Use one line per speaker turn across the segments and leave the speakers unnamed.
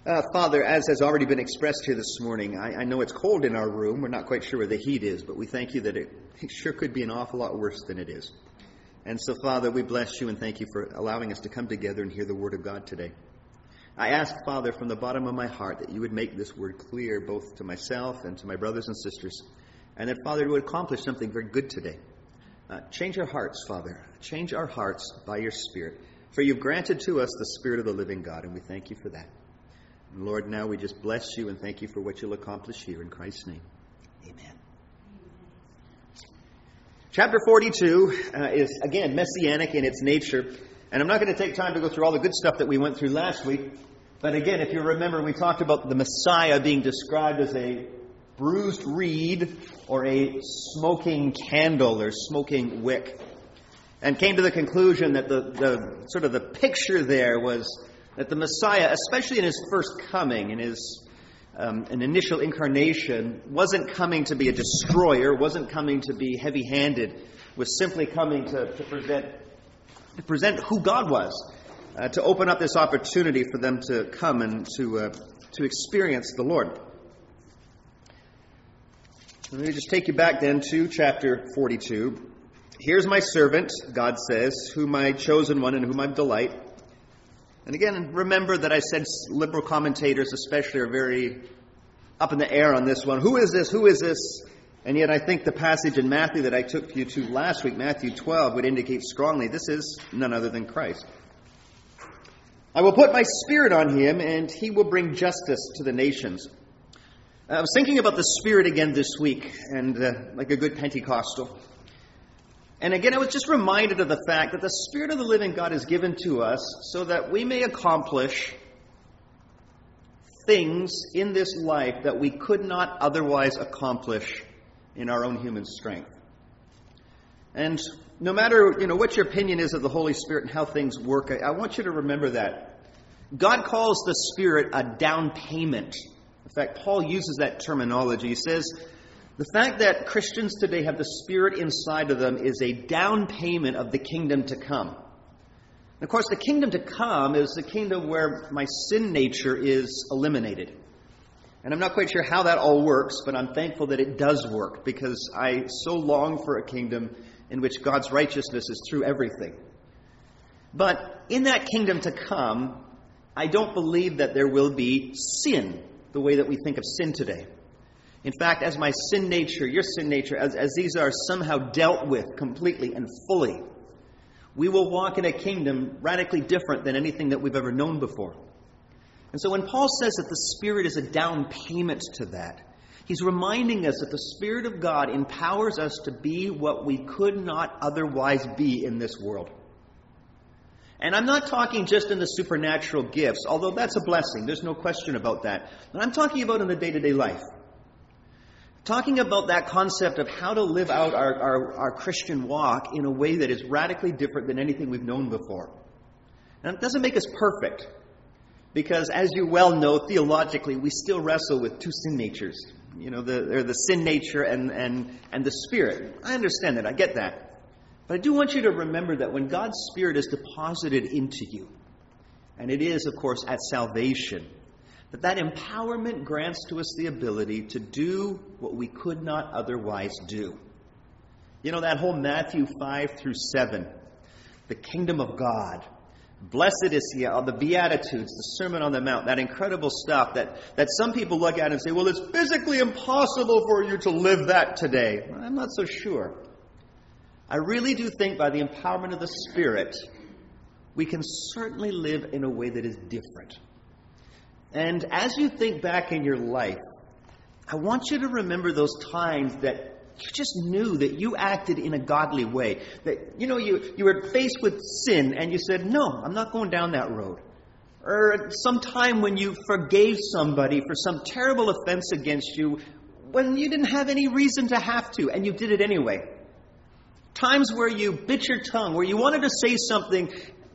Father, as has already been expressed here this morning, I know it's cold in our room. We're not quite sure where the heat is, but we thank you that it sure could be an awful lot worse than it is. And so, Father, we bless you and thank you for allowing us to come together and hear the Word of God today. I ask, Father, from the bottom of my heart that you would make this Word clear both to myself and to my brothers and sisters, and that, Father, it would accomplish something very good today. Change our hearts, Father. Change our hearts by your Spirit. For you've granted to us the Spirit of the living God, and we thank you for that. And Lord, now we just bless you and thank you for what you'll accomplish here in Christ's name. Amen. Chapter 42 is, again, messianic in its nature. And I'm not going to take time to go through all the good stuff that we went through last week. But again, if you remember, we talked about the Messiah being described as a bruised reed or a smoking candle or smoking wick. And came to the conclusion that the sort of the picture there was that the Messiah, especially in his first coming, in his an initial incarnation, wasn't coming to be a destroyer, wasn't coming to be heavy-handed, was simply coming to present who God was, to open up this opportunity for them to come and to experience the Lord. Let me just take you back then to chapter 42. Here's my servant, God says, whom I chosen one in whom I delight. And again, remember that I said liberal commentators especially are very up in the air on this one. Who is this? Who is this? And yet I think the passage in Matthew that I took you to last week, Matthew 12, would indicate strongly this is none other than Christ. I will put my Spirit on him, and he will bring justice to the nations. I was thinking about the Spirit again this week, and like a good Pentecostal. And again, I was just reminded of the fact that the Spirit of the living God is given to us so that we may accomplish things in this life that we could not otherwise accomplish in our own human strength. And no matter, what your opinion is of the Holy Spirit and how things work, I want you to remember that. God calls the Spirit a down payment. In fact, Paul uses that terminology. He says, the fact that Christians today have the Spirit inside of them is a down payment of the kingdom to come. And of course, the kingdom to come is the kingdom where my sin nature is eliminated. And I'm not quite sure how that all works, but I'm thankful that it does work, because I so long for a kingdom in which God's righteousness is through everything. But in that kingdom to come, I don't believe that there will be sin, the way that we think of sin today. In fact, as my sin nature, your sin nature, as these are somehow dealt with completely and fully, we will walk in a kingdom radically different than anything that we've ever known before. And so when Paul says that the Spirit is a down payment to that, he's reminding us that the Spirit of God empowers us to be what we could not otherwise be in this world. And I'm not talking just in the supernatural gifts, although that's a blessing. There's no question about that. But I'm talking about in the day-to-day life. Talking about that concept of how to live out our Christian walk in a way that is radically different than anything we've known before. And it doesn't make us perfect, because as you well know, theologically, we still wrestle with two sin natures. The sin nature and the Spirit. I understand that. I get that. But I do want you to remember that when God's Spirit is deposited into you, and it is, of course, at salvation, that empowerment grants to us the ability to do what we could not otherwise do. That whole Matthew 5 through 7, the kingdom of God, blessed is he, the Beatitudes, the Sermon on the Mount, that incredible stuff that some people look at and say, well, it's physically impossible for you to live that today. I'm not so sure. I really do think by the empowerment of the Spirit, we can certainly live in a way that is different. And as you think back in your life, I want you to remember those times that you just knew that you acted in a godly way. That, you were faced with sin and you said, no, I'm not going down that road. Or some time when you forgave somebody for some terrible offense against you when you didn't have any reason to have to, and you did it anyway. Times where you bit your tongue, where you wanted to say something,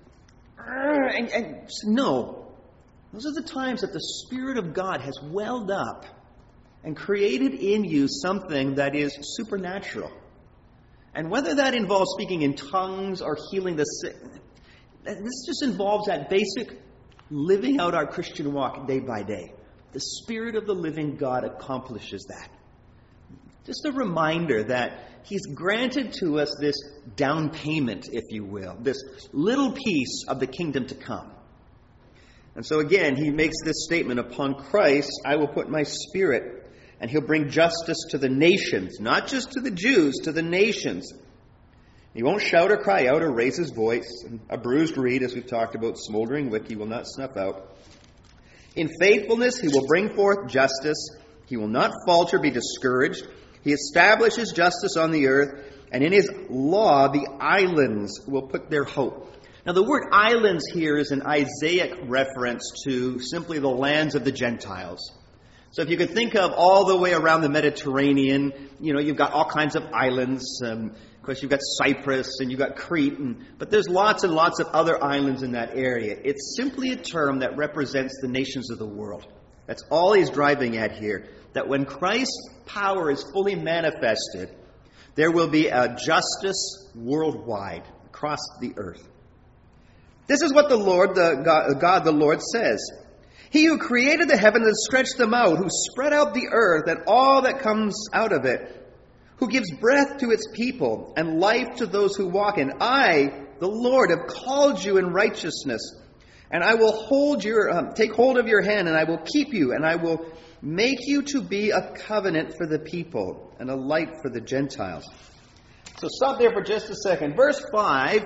and no. Those are the times that the Spirit of God has welled up and created in you something that is supernatural. And whether that involves speaking in tongues or healing the sick, this just involves that basic living out our Christian walk day by day. The Spirit of the living God accomplishes that. Just a reminder that He's granted to us this down payment, if you will, this little piece of the kingdom to come. And so again, He makes this statement, upon Christ I will put my Spirit, and He'll bring justice to the nations, not just to the Jews, to the nations. He won't shout or cry out or raise His voice. And a bruised reed, as we've talked about, smoldering wick He will not snuff out. In faithfulness He will bring forth justice. He will not falter, be discouraged. He establishes justice on the earth, and in His law the islands will put their hope. Now the word islands here is an Isaiah reference to simply the lands of the Gentiles. So if you could think of all the way around the Mediterranean, you've got all kinds of islands. Of course, you've got Cyprus and you've got Crete, but there's lots and lots of other islands in that area. It's simply a term that represents the nations of the world. That's all he's driving at here. That when Christ's power is fully manifested, there will be a justice worldwide across the earth. This is what the Lord, God the Lord says. He who created the heavens and stretched them out, who spread out the earth and all that comes out of it, who gives breath to its people and life to those who walk in. I, the Lord, have called you in righteousness, and I will take hold of your hand, and I will keep you, and I will make you to be a covenant for the people and a light for the Gentiles. So stop there for just a second. Verse 5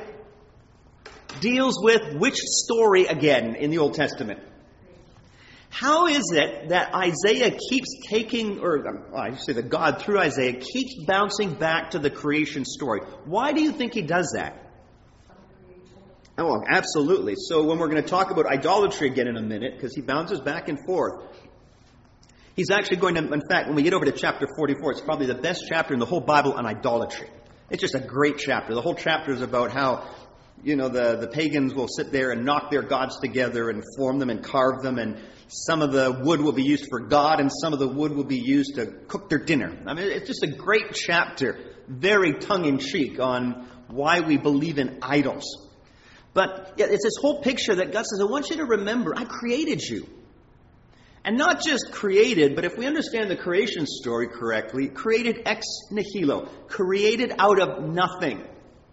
deals with which story again in the Old Testament? How is it that Isaiah keeps that God through Isaiah keeps bouncing back to the creation story? Why do you think He does that? Oh, absolutely. So when we're going to talk about idolatry again in a minute, because He bounces back and forth, He's actually going to, in fact, when we get over to chapter 44, it's probably the best chapter in the whole Bible on idolatry. It's just a great chapter. The whole chapter is about how, the pagans will sit there and knock their gods together and form them and carve them, and some of the wood will be used for God and some of the wood will be used to cook their dinner. I mean, it's just a great chapter, very tongue-in-cheek on why we believe in idols. But it's this whole picture that God says, I want you to remember, I created you. And not just created, but if we understand the creation story correctly, created ex nihilo, created out of nothing.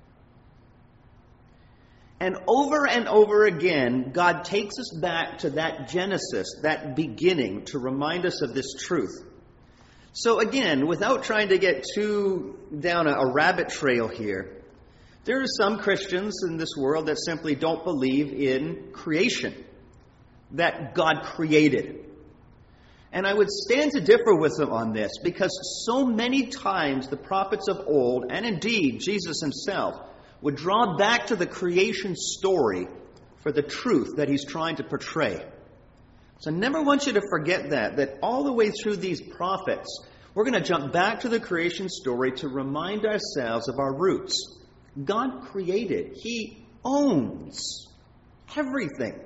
And over again, God takes us back to that Genesis, that beginning, to remind us of this truth. So again, without trying to get too down a rabbit trail here, there are some Christians in this world that simply don't believe in creation, that God created. And I would stand to differ with them on this, because so many times the prophets of old, and indeed Jesus Himself, would draw back to the creation story for the truth that He's trying to portray. So I never want you to forget that all the way through these prophets, we're going to jump back to the creation story to remind ourselves of our roots. God created. He owns everything.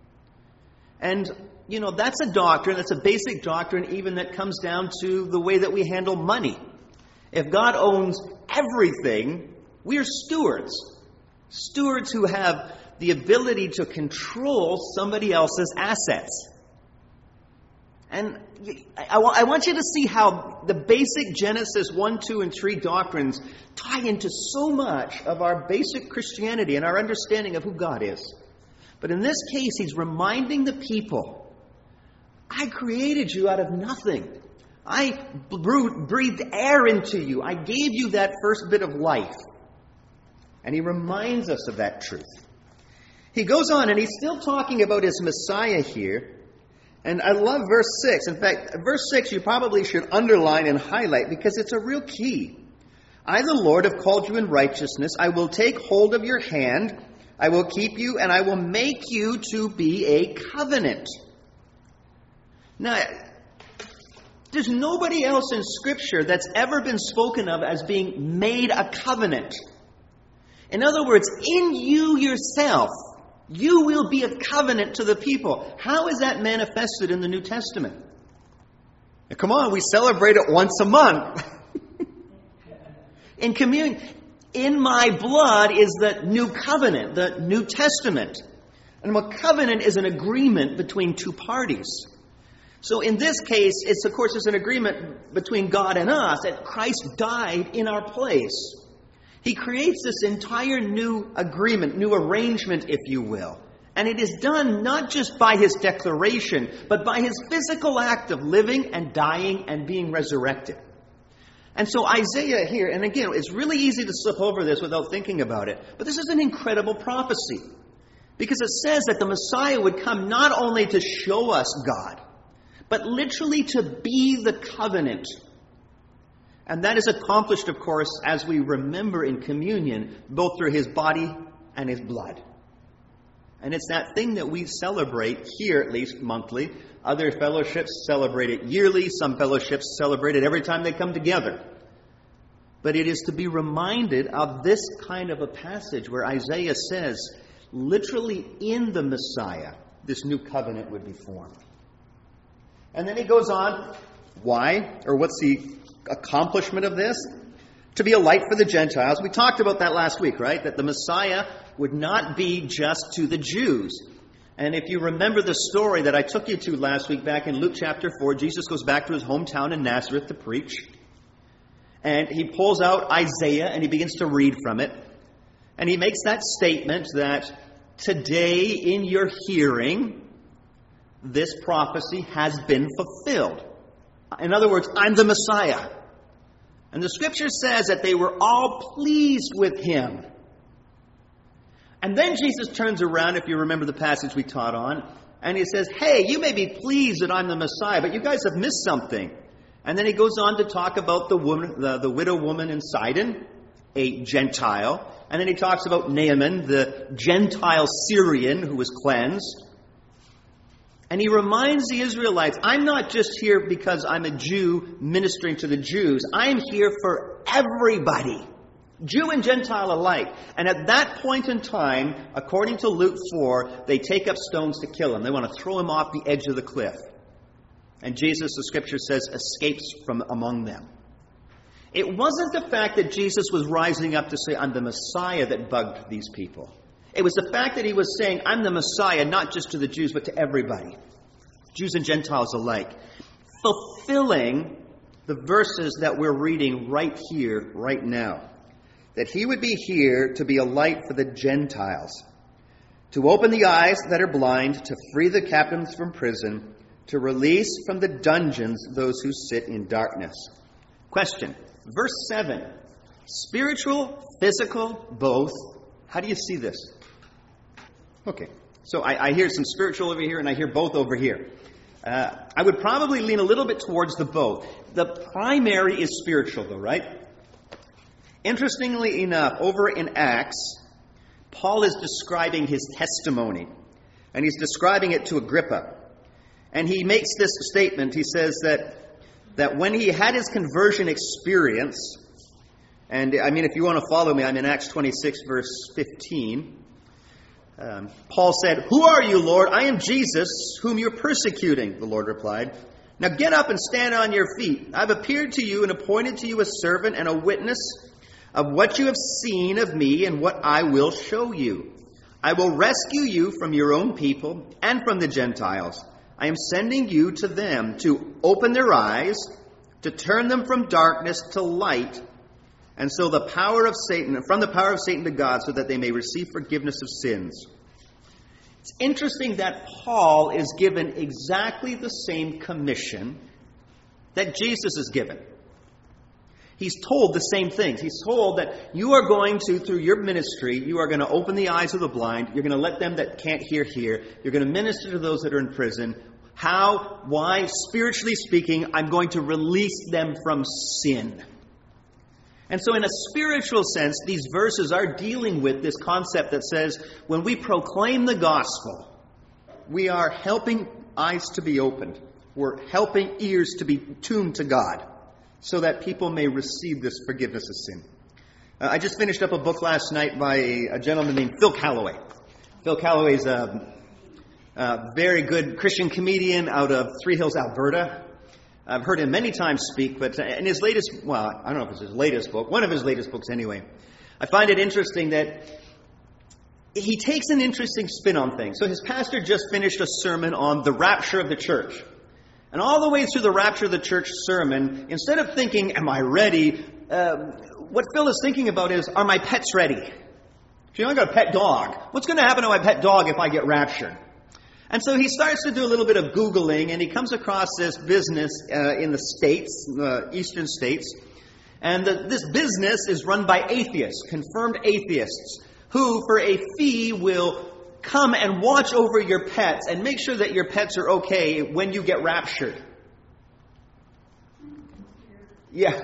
And, that's a doctrine, that's a basic doctrine even that comes down to the way that we handle money. If God owns everything, we are stewards. Stewards who have the ability to control somebody else's assets. And I want you to see how the basic Genesis 1, 2, and 3 doctrines tie into so much of our basic Christianity and our understanding of who God is. But in this case, He's reminding the people, I created you out of nothing. I breathed air into you. I gave you that first bit of life. And He reminds us of that truth. He goes on, and He's still talking about His Messiah here. And I love verse 6. In fact, verse 6 you probably should underline and highlight, because it's a real key. I, the Lord, have called you in righteousness. I will take hold of your hand. I will keep you, and I will make you to be a covenant. Now, there's nobody else in Scripture that's ever been spoken of as being made a covenant. In other words, in you yourself, you will be a covenant to the people. How is that manifested in the New Testament? Now, come on, we celebrate it once a month. In communion, in my blood is the new covenant, the New Testament. And a covenant is an agreement between two parties. So in this case, it's an agreement between God and us that Christ died in our place. He creates this entire new agreement, new arrangement, if you will. And it is done not just by his declaration, but by his physical act of living and dying and being resurrected. And so Isaiah here, and again, it's really easy to slip over this without thinking about it, but this is an incredible prophecy. Because it says that the Messiah would come not only to show us God, but literally to be the covenant. And that is accomplished, of course, as we remember in communion, both through his body and his blood. And it's that thing that we celebrate here, at least monthly. Other fellowships celebrate it yearly. Some fellowships celebrate it every time they come together. But it is to be reminded of this kind of a passage where Isaiah says, literally in the Messiah, this new covenant would be formed. And then he goes on, why? Or what's the accomplishment of this? To be a light for the Gentiles. We talked about that last week, right? That the Messiah would not be just to the Jews. And if you remember the story that I took you to last week back in Luke chapter 4, Jesus goes back to his hometown in Nazareth to preach. And he pulls out Isaiah and he begins to read from it. And he makes that statement that today in your hearing, this prophecy has been fulfilled. In other words, I'm the Messiah. And the scripture says that they were all pleased with him. And then Jesus turns around, if you remember the passage we taught on, and he says, hey, you may be pleased that I'm the Messiah, but you guys have missed something. And then he goes on to talk about the widow woman in Sidon, a Gentile. And then he talks about Naaman, the Gentile Syrian who was cleansed. And he reminds the Israelites, I'm not just here because I'm a Jew ministering to the Jews. I'm here for everybody, Jew and Gentile alike. And at that point in time, according to Luke 4, they take up stones to kill him. They want to throw him off the edge of the cliff. And Jesus, the scripture says, escapes from among them. It wasn't the fact that Jesus was rising up to say, I'm the Messiah, that bugged these people. It was the fact that he was saying, I'm the Messiah, not just to the Jews, but to everybody. Jews and Gentiles alike. Fulfilling the verses that we're reading right here, right now. That he would be here to be a light for the Gentiles. To open the eyes that are blind, to free the captives from prison, to release from the dungeons those who sit in darkness. Question. Verse 7. Spiritual, physical, both. How do you see this? Okay, so I hear some spiritual over here and I hear both over here. I would probably lean a little bit towards the both. The primary is spiritual though, right? Interestingly enough, over in Acts, Paul is describing his testimony. And he's describing it to Agrippa. And he makes this statement. He says that when he had his conversion experience, and I mean, if you want to follow me, I'm in Acts 26, verse 15. Paul said, "Who are you, Lord? I am Jesus, whom you're persecuting." The Lord replied, "Now get up and stand on your feet. I've appeared to you and appointed to you a servant and a witness of what you have seen of me and what I will show you. I will rescue you from your own people and from the Gentiles. I am sending you to them to open their eyes, to turn them from darkness to light, and so from the power of Satan to God, so that they may receive forgiveness of sins." It's interesting that Paul is given exactly the same commission that Jesus is given. He's told the same things. He's told that you are going to, through your ministry, you are going to open the eyes of the blind. You're going to let them that can't hear. You're going to minister to those that are in prison. How? Why? Spiritually speaking, I'm going to release them from sin. And so in a spiritual sense, these verses are dealing with this concept that says, when we proclaim the gospel, we are helping eyes to be opened. We're helping ears to be tuned to God, so that people may receive this forgiveness of sin. I just finished up a book last night by a gentleman named Phil Callaway. Phil Callaway is a very good Christian comedian out of Three Hills, Alberta. I've heard him many times speak, but in his latest, well, I don't know if it's his latest book, one of his latest books anyway, I find it interesting that he takes an interesting spin on things. So his pastor just finished a sermon on the rapture of the church. And all the way through the rapture of the church sermon, instead of thinking, am I ready? What Phil is thinking about is, are my pets ready? I got a pet dog. What's going to happen to my pet dog if I get raptured? And so he starts to do a little bit of Googling, and he comes across this business in the States, the eastern states. And this business is run by atheists, confirmed atheists, who, for a fee, will come and watch over your pets and make sure that your pets are okay when you get raptured. Yeah.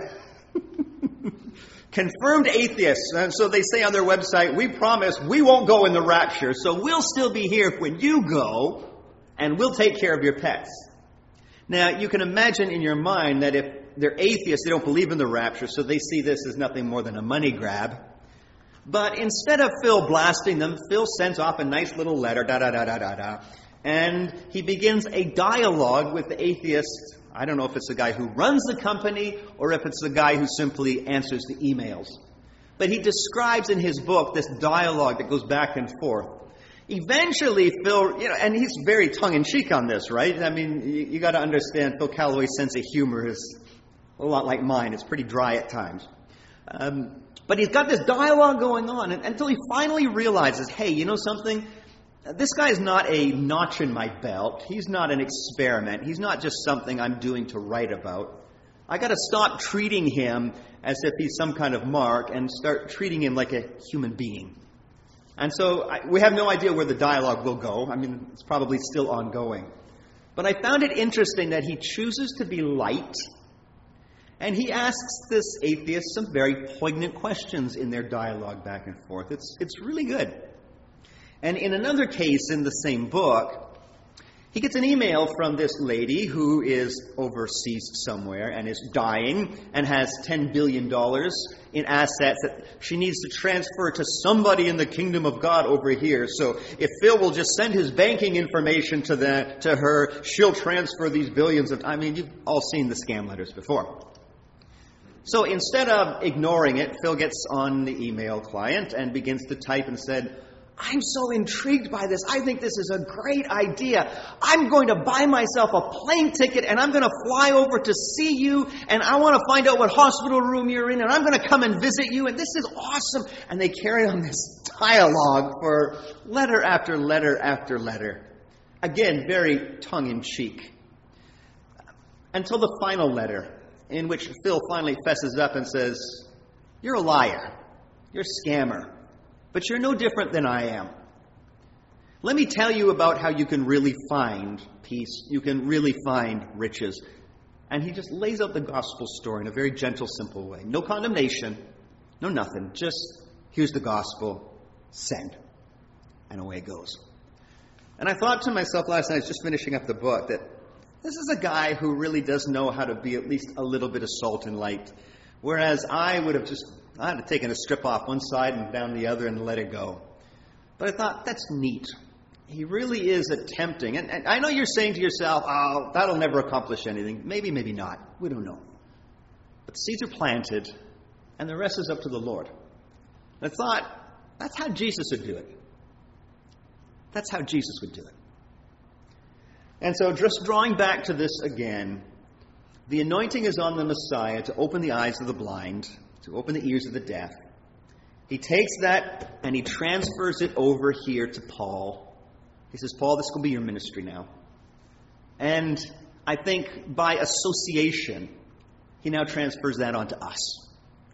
Confirmed atheists. And so they say on their website, we promise we won't go in the rapture, so we'll still be here when you go, and we'll take care of your pets. Now, you can imagine in your mind that if they're atheists, they don't believe in the rapture, so they see this as nothing more than a money grab. But instead of Phil blasting them, Phil sends off a nice little letter, and he begins a dialogue with the atheist. I don't know if it's the guy who runs the company or if it's the guy who simply answers the emails. But he describes in his book this dialogue that goes back and forth. Eventually, Phil, and he's very tongue-in-cheek on this, right? I mean, you got to understand Phil Callaway's sense of humor is a lot like mine. It's pretty dry at times. But he's got this dialogue going on until he finally realizes, hey, you know something? This guy is not a notch in my belt. He's not an experiment. He's not just something I'm doing to write about. I got to stop treating him as if he's some kind of mark and start treating him like a human being. And so we have no idea where the dialogue will go. I mean, it's probably still ongoing. But I found it interesting that he chooses to be light. And he asks this atheist some very poignant questions in their dialogue back and forth. It's really good. And in another case in the same book, he gets an email from this lady who is overseas somewhere and is dying and has $10 billion in assets that she needs to transfer to somebody in the kingdom of God over here. So if Phil will just send his banking information to her, she'll transfer these billions of... I mean, you've all seen the scam letters before. So instead of ignoring it, Phil gets on the email client and begins to type and said, I'm so intrigued by this. I think this is a great idea. I'm going to buy myself a plane ticket and I'm going to fly over to see you and I want to find out what hospital room you're in and I'm going to come and visit you and this is awesome. And they carry on this dialogue for letter after letter after letter. Again, very tongue-in-cheek. Until the final letter, in which Phil finally fesses up and says, you're a liar. You're a scammer. But you're no different than I am. Let me tell you about how you can really find peace. You can really find riches. And he just lays out the gospel story in a very gentle, simple way. No condemnation. No nothing. Just, here's the gospel. Send. And away it goes. And I thought to myself last night, I was just finishing up the book, that this is a guy who really does know how to be at least a little bit of salt and light. Whereas I would have taken a strip off one side and down the other and let it go. But I thought, that's neat. He really is attempting. And I know you're saying to yourself, oh, that'll never accomplish anything. Maybe, maybe not. We don't know. But the seeds are planted, and the rest is up to the Lord. And I thought, that's how Jesus would do it. That's how Jesus would do it. And so just drawing back to this again, the anointing is on the Messiah to open the eyes of the blind, to open the ears of the deaf. He takes that and he transfers it over here to Paul. He says, Paul, this will be your ministry now. And I think by association, he now transfers that onto us.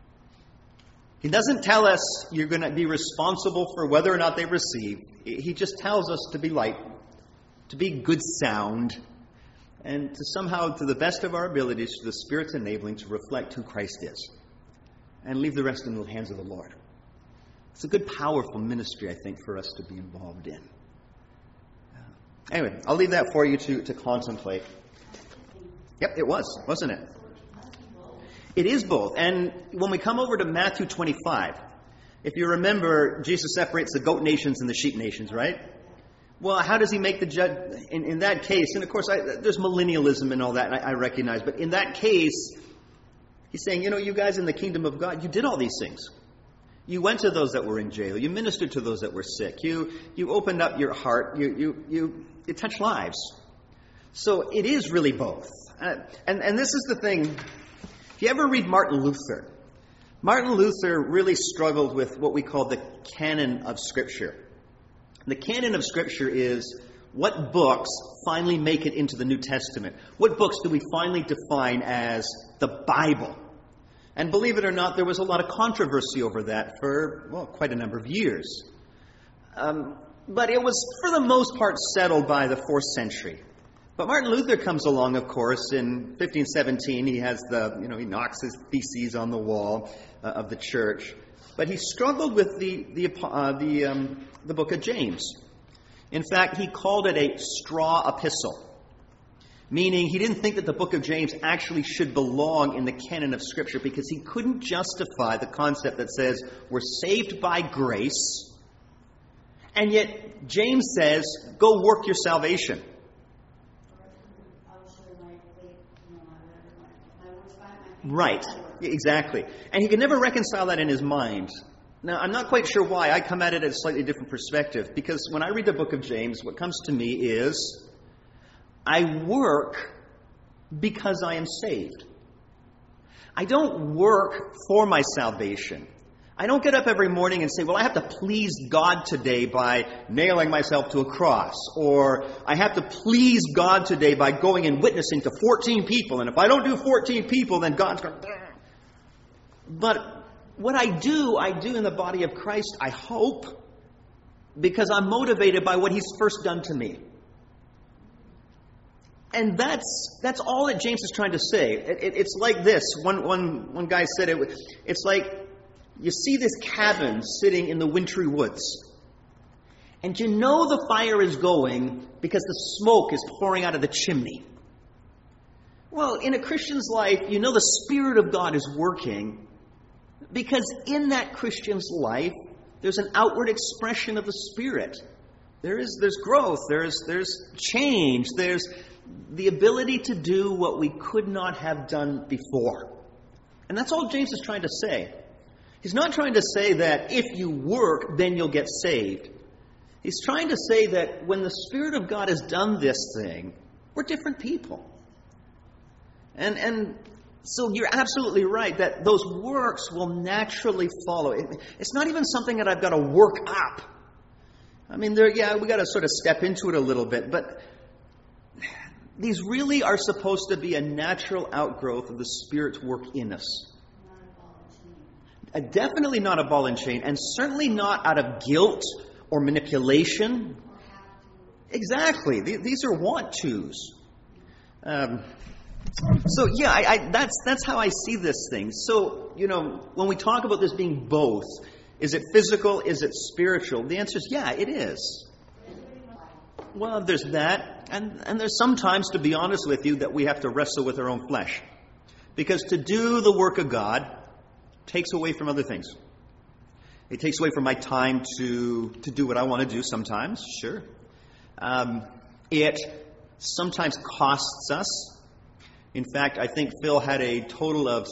He doesn't tell us you're going to be responsible for whether or not they receive. He just tells us to be light, to be good sound, and to somehow, to the best of our abilities, to the Spirit's enabling, to reflect who Christ is. And leave the rest in the hands of the Lord. It's a good, powerful ministry, I think, for us to be involved in. Anyway, I'll leave that for you to contemplate. Yep, it was, wasn't it? It is both. And when we come over to Matthew 25, if you remember, Jesus separates the goat nations and the sheep nations, right? Well, how does he make the judge? In that case, and of course, there's millennialism and all that, and I recognize, but in that case, he's saying, you guys in the kingdom of God, you did all these things. You went to those that were in jail. You ministered to those that were sick. You opened up your heart. You touched lives. So it is really both. And this is the thing. If you ever read Martin Luther really struggled with what we call the canon of Scripture. The canon of Scripture is what books finally make it into the New Testament. What books do we finally define as the Bible? And believe it or not, there was a lot of controversy over that for, quite a number of years. But it was, for the most part, settled by the 4th century. But Martin Luther comes along, of course, in 1517. He has he knocks his theses on the wall of the church. But he struggled with the book of James. In fact, he called it a straw epistle, meaning he didn't think that the book of James actually should belong in the canon of Scripture because he couldn't justify the concept that says we're saved by grace, and yet James says, go work your salvation. Right, exactly. And he could never reconcile that in his mind. Now, I'm not quite sure why. I come at it at a slightly different perspective, because when I read the book of James, what comes to me is, I work because I am saved. I don't work for my salvation. I don't get up every morning and say, I have to please God today by nailing myself to a cross. Or I have to please God today by going and witnessing to 14 people. And if I don't do 14 people, then God's going to... But what I do in the body of Christ, I hope, because I'm motivated by what He's first done to me. And that's all that James is trying to say. It's like this. One guy said it's like you see this cabin sitting in the wintry woods. And you know the fire is going because the smoke is pouring out of the chimney. Well, in a Christian's life, you know the Spirit of God is working because in that Christian's life, there's an outward expression of the Spirit. There's growth, there's change, there's the ability to do what we could not have done before. And that's all James is trying to say. He's not trying to say that if you work, then you'll get saved. He's trying to say that when the Spirit of God has done this thing, we're different people. And so you're absolutely right that those works will naturally follow. It's not even something that I've got to work up. I mean, we got to sort of step into it a little bit, but these really are supposed to be a natural outgrowth of the Spirit's work in us. Definitely not a ball and chain, and certainly not out of guilt or manipulation. Exactly. These are want-tos. So, that's how I see this thing. So, when we talk about this being both, is it physical? Is it spiritual? The answer is, yeah, it is. Well, there's that. And there's sometimes, to be honest with you, that we have to wrestle with our own flesh. Because to do the work of God takes away from other things. It takes away from my time to do what I want to do sometimes, sure. It sometimes costs us. In fact, I think Phil had a total of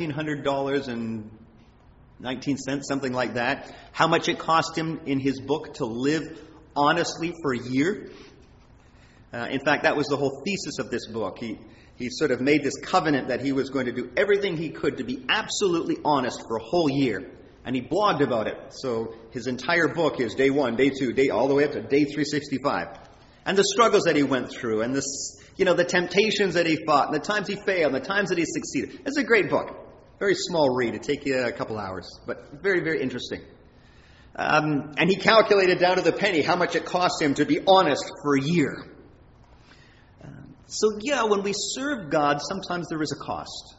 $1,700.19, something like that. How much it cost him in his book to live honestly for a year. In fact, that was the whole thesis of this book. He sort of made this covenant that he was going to do everything he could to be absolutely honest for a whole year. And he blogged about it. So his entire book is day 1, day 2, all the way up to day 365. And the struggles that he went through, and the temptations that he fought, and the times he failed, and the times that he succeeded. It's a great book. Very small read. It'd take you a couple hours, but very, very interesting. And he calculated down to the penny how much it cost him to be honest for a year. So, when we serve God, sometimes there is a cost.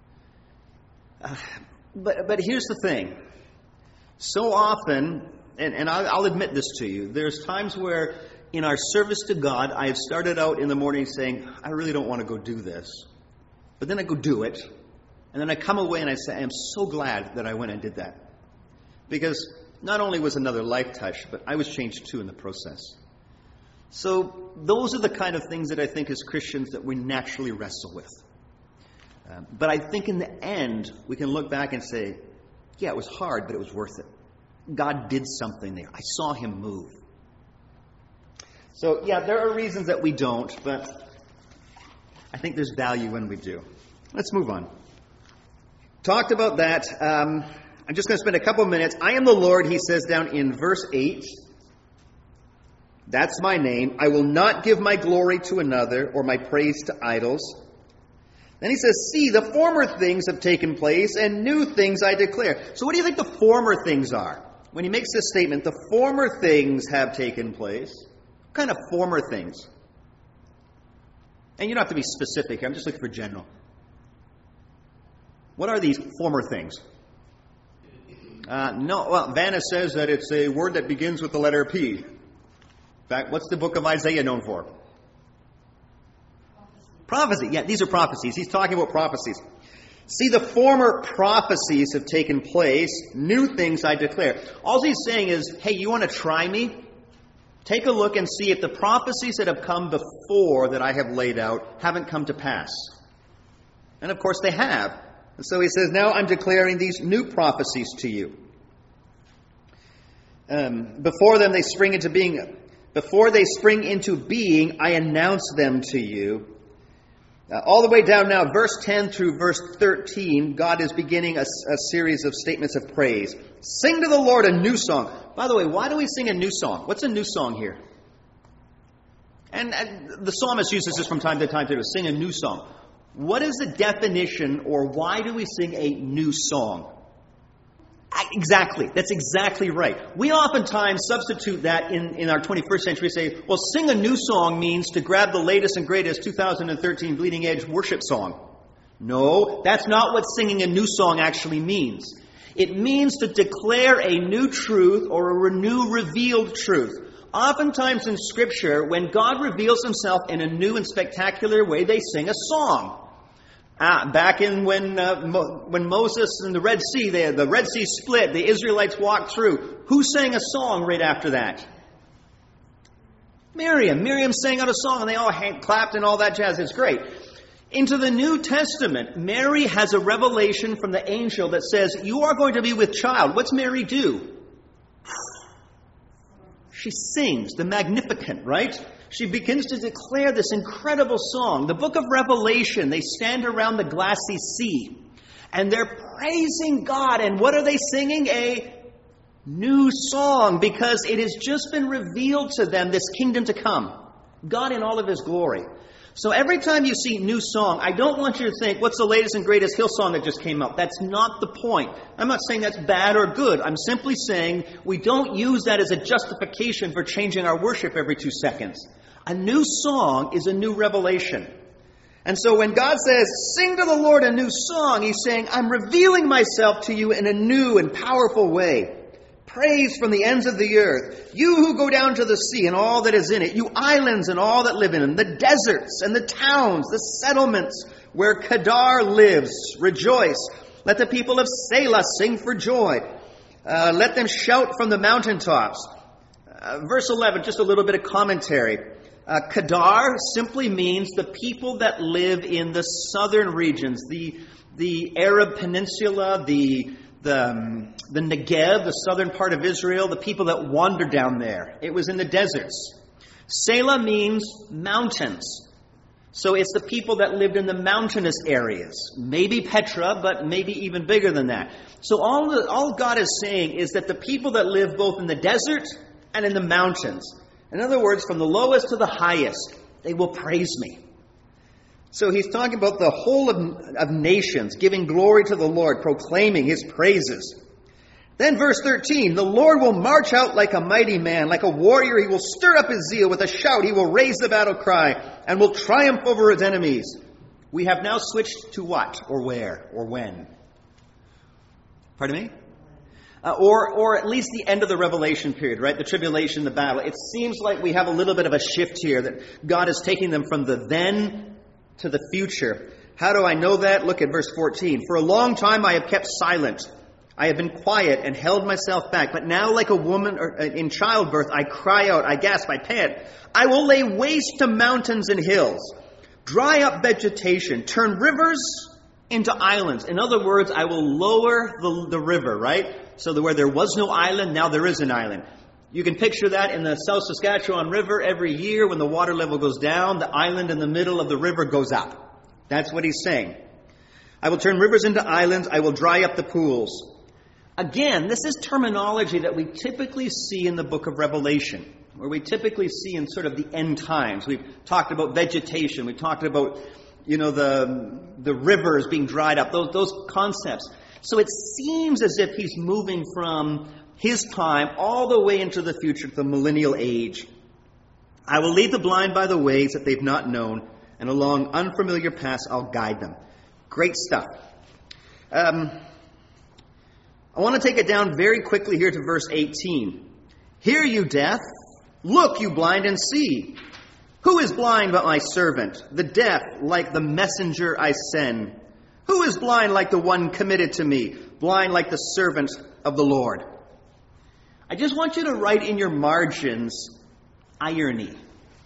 But here's the thing. So often, and I'll admit this to you, there's times where in our service to God, I have started out in the morning saying, I really don't want to go do this. But then I go do it. And then I come away and I say, I am so glad that I went and did that. Because not only was another life touched, but I was changed too in the process. So those are the kind of things that I think as Christians that we naturally wrestle with. But I think in the end, we can look back and say, yeah, it was hard, but it was worth it. God did something there. I saw him move. So, yeah, there are reasons that we don't, but I think there's value when we do. Let's move on. Talked about that. I'm just going to spend a couple minutes. I am the Lord, he says down in verse 8. That's my name. I will not give my glory to another or my praise to idols. Then he says, see, the former things have taken place and new things I declare. So what do you think the former things are? When he makes this statement, the former things have taken place. What kind of former things? And you don't have to be specific here. I'm just looking for general. What are these former things? No, well, Vanna says that it's a word that begins with the letter P. In fact, what's the book of Isaiah known for? Prophecy. Yeah, these are prophecies. He's talking about prophecies. See, the former prophecies have taken place. New things I declare. All he's saying is, hey, you want to try me? Take a look and see if the prophecies that have come before that I have laid out haven't come to pass. And of course they have. And so he says, now I'm declaring these new prophecies to you. Before they spring into being, I announce them to you. All the way down now, verse 10 through verse 13, God is beginning a series of statements of praise. Sing to the Lord a new song. By the way, why do we sing a new song? What's a new song here? And the psalmist uses this from time to time to sing a new song. What is the definition, or why do we sing a new song? Exactly. That's exactly right. We oftentimes substitute that in our 21st century, say, well, sing a new song means to grab the latest and greatest 2013 bleeding edge worship song. No, that's not what singing a new song actually means. It means to declare a new truth or a new revealed truth. Oftentimes in Scripture, when God reveals himself in a new and spectacular way, they sing a song. Back in when Moses and the Red Sea, the Red Sea split, the Israelites walked through. Who sang a song right after that? Miriam. Miriam sang out a song and they all clapped and all that jazz. It's great. Into the New Testament, Mary has a revelation from the angel that says, you are going to be with child. What's Mary do? She sings the Magnificat, right? She begins to declare this incredible song. The book of Revelation, they stand around the glassy sea. And they're praising God. And what are they singing? A new song. Because it has just been revealed to them, this kingdom to come. God in all of his glory. So every time you see new song, I don't want you to think, what's the latest and greatest Hillsong that just came out? That's not the point. I'm not saying that's bad or good. I'm simply saying we don't use that as a justification for changing our worship every 2 seconds. A new song is a new revelation. And so when God says, sing to the Lord a new song, he's saying, I'm revealing myself to you in a new and powerful way. Praise from the ends of the earth. You who go down to the sea and all that is in it. You islands and all that live in them. The deserts and the towns, the settlements where Kedar lives. Rejoice. Let the people of Selah sing for joy. Let them shout from the mountaintops. Verse 11, just a little bit of commentary. Kedar simply means the people that live in the southern regions. The Arab Peninsula, the Negev, the southern part of Israel, the people that wander down there. It was in the deserts. Selah means mountains. So it's the people that lived in the mountainous areas. Maybe Petra, but maybe even bigger than that. So all God is saying is that the people that live both in the desert and in the mountains, in other words, from the lowest to the highest, they will praise me. So he's talking about the whole of nations, giving glory to the Lord, proclaiming his praises. Then verse 13, the Lord will march out like a mighty man, like a warrior. He will stir up his zeal with a shout. He will raise the battle cry and will triumph over his enemies. We have now switched to what or where or when? Pardon me? Or at least the end of the Revelation period, right? The tribulation, the battle. It seems like we have a little bit of a shift here, that God is taking them from the then to the future. How do I know that? Look at verse 14. For a long time I have kept silent. I have been quiet and held myself back. But now, like a woman in childbirth, I cry out, I gasp, I pant. I will lay waste to mountains and hills, dry up vegetation, turn rivers into islands. In other words, I will lower the river, right? So that where there was no island, now there is an island. You can picture that in the South Saskatchewan River. Every year when the water level goes down, the island in the middle of the river goes up. That's what he's saying. I will turn rivers into islands. I will dry up the pools. Again, this is terminology that we typically see in the book of Revelation, where we typically see in sort of the end times. We've talked about vegetation. We've talked about, the rivers being dried up, those concepts. So it seems as if he's moving from his time all the way into the future, to the millennial age. I will lead the blind by the ways that they've not known, and along unfamiliar paths I'll guide them. Great stuff. I want to take it down very quickly here to verse 18. Hear, you deaf. Look, you blind, and see. Who is blind but my servant? The deaf like the messenger I send. Who is blind like the one committed to me? Blind like the servant of the Lord. I just want you to write in your margins, irony.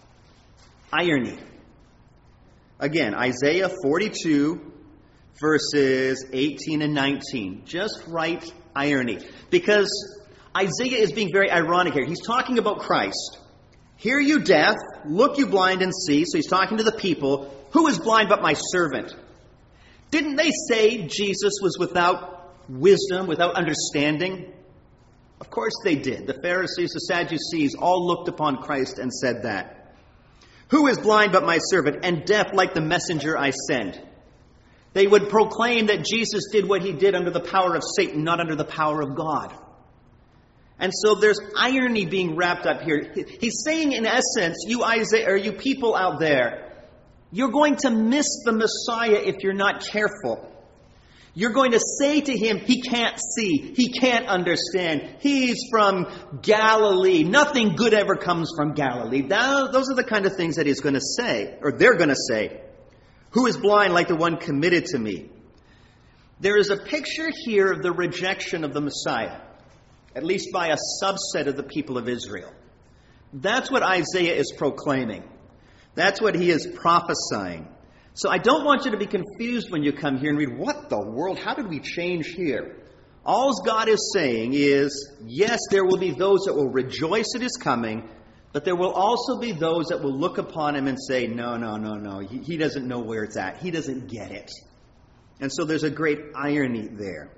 Irony. Again, Isaiah 42, verses 18 and 19. Just write irony. Because Isaiah is being very ironic here. He's talking about Christ. Hear, you deaf, look, you blind, and see. So he's talking to the people. Who is blind but my servant? Didn't they say Jesus was without wisdom, without understanding? Of course they did. The Pharisees, the Sadducees, all looked upon Christ and said that. Who is blind but my servant, and deaf like the messenger I send? They would proclaim that Jesus did what he did under the power of Satan, not under the power of God. And so there's irony being wrapped up here. He's saying, in essence, you Isaiah, or you people out there, you're going to miss the Messiah if you're not careful. You're going to say to him, he can't see, he can't understand. He's from Galilee. Nothing good ever comes from Galilee. Those are the kind of things that he's going to say, or they're going to say. Who is blind like the one committed to me? There is a picture here of the rejection of the Messiah, at least by a subset of the people of Israel. That's what Isaiah is proclaiming. That's what he is prophesying. So I don't want you to be confused when you come here and read, what the world? How did we change here? All God is saying is, yes, there will be those that will rejoice at his coming, but there will also be those that will look upon him and say, no. He doesn't know where it's at. He doesn't get it. And so there's a great irony there.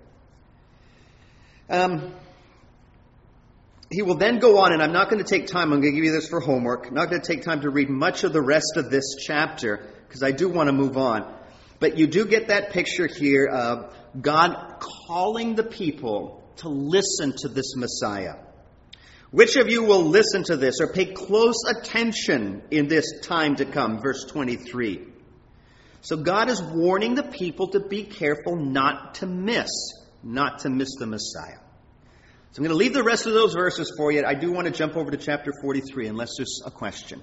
He will then go on, and I'm not going to take time. I'm going to give you this for homework. I'm not going to take time to read much of the rest of this chapter, because I do want to move on. But you do get that picture here of God calling the people to listen to this Messiah. Which of you will listen to this or pay close attention in this time to come? Verse 23. So God is warning the people to be careful not to miss the Messiah. So I'm going to leave the rest of those verses for you. I do want to jump over to chapter 43 unless there's a question.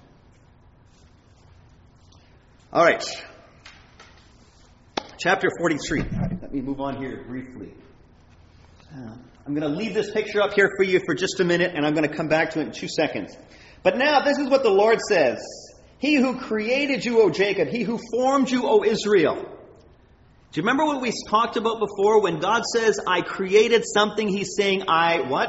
All right. Chapter 43. Let me move on here briefly. I'm going to leave this picture up here for you for just a minute, and I'm going to come back to it in 2 seconds. But now, this is what the Lord says. He who created you, O Jacob, he who formed you, O Israel. Do you remember what we talked about before? When God says, I created something, he's saying, I what?